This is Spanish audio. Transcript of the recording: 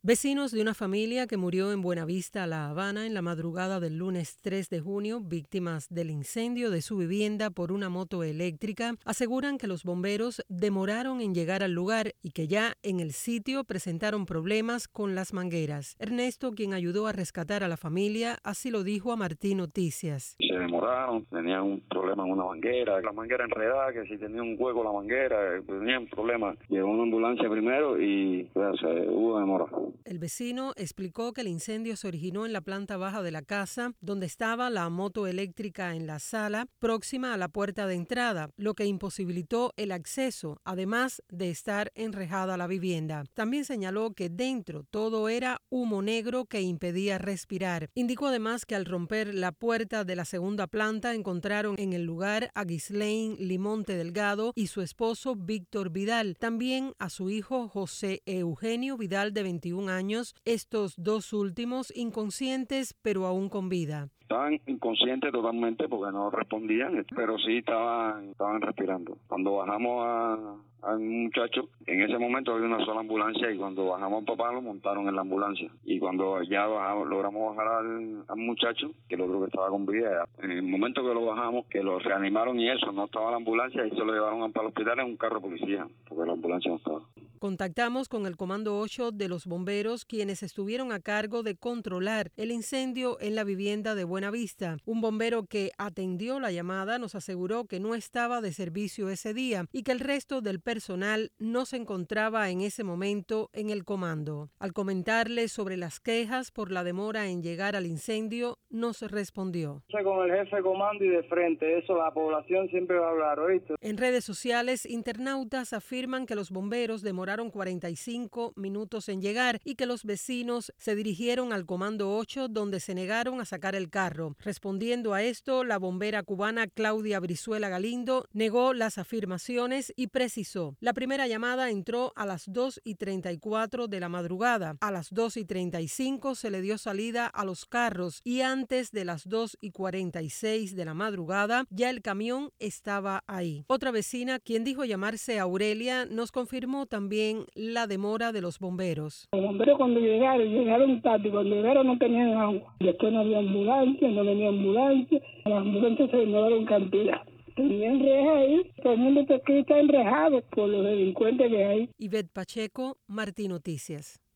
Vecinos de una familia que murió en Buenavista, La Habana, en la madrugada del lunes 3 de junio, víctimas del incendio de su vivienda por una moto eléctrica, aseguran que los bomberos demoraron en llegar al lugar y que ya en el sitio presentaron problemas con las mangueras. Ernesto, quien ayudó a rescatar a la familia, así lo dijo a Martín Noticias. Se demoraron, tenían un problema en una manguera, la manguera enredada, que si tenía un hueco la manguera, tenían problemas. Llegó una ambulancia primero y hubo demora. El vecino explicó que el incendio se originó en la planta baja de la casa, donde estaba la moto eléctrica en la sala, próxima a la puerta de entrada, lo que imposibilitó el acceso, además de estar enrejada la vivienda. También señaló que dentro todo era humo negro que impedía respirar. Indicó además que al romper la puerta de la segunda planta encontraron en el lugar a Ghislaine Limonte Delgado y su esposo Víctor Vidal, también a su hijo José Eugenio Vidal de 21 años, estos dos últimos inconscientes pero aún con vida. Estaban inconscientes totalmente porque no respondían, pero sí estaban respirando. Cuando bajamos al muchacho, en ese momento había una sola ambulancia y cuando bajamos al papá lo montaron en la ambulancia. Y cuando ya logramos bajar al muchacho, que el otro que estaba con vida, en el momento que lo bajamos, que lo reanimaron y eso, no estaba la ambulancia y se lo llevaron para el hospital en un carro de policía, porque la ambulancia no estaba. Contactamos con el Comando 8 de los bomberos, quienes estuvieron a cargo de controlar el incendio en la vivienda de Buenavista. Un bombero que atendió la llamada nos aseguró que no estaba de servicio ese día y que el resto del personal no se encontraba en ese momento en el comando. Al comentarle sobre las quejas por la demora en llegar al incendio, nos respondió. Con el jefe de comando y de frente, eso la población siempre va a hablar, ¿oíste? En redes sociales, internautas afirman que los bomberos demoraron 45 minutos en llegar y que los vecinos se dirigieron al Comando 8 donde se negaron a sacar el carro. Respondiendo a esto, la bombera cubana Claudia Brizuela Galindo negó las afirmaciones y precisó: la primera llamada entró a las 2:34 de la madrugada. A las 2:35 se le dio salida a los carros y antes de las 2:46 de la madrugada ya el camión estaba ahí. Otra vecina, quien dijo llamarse Aurelia, nos confirmó también la demora de los bomberos. Los bomberos cuando llegaron tarde, cuando llegaron no tenían agua. Después no había ambulancia, no venía ambulancia, las ambulancias se demoraron cantidad. Tenían rejas ahí, todo el mundo está enrejado por los delincuentes que hay. Ivette Pacheco, Martín Noticias.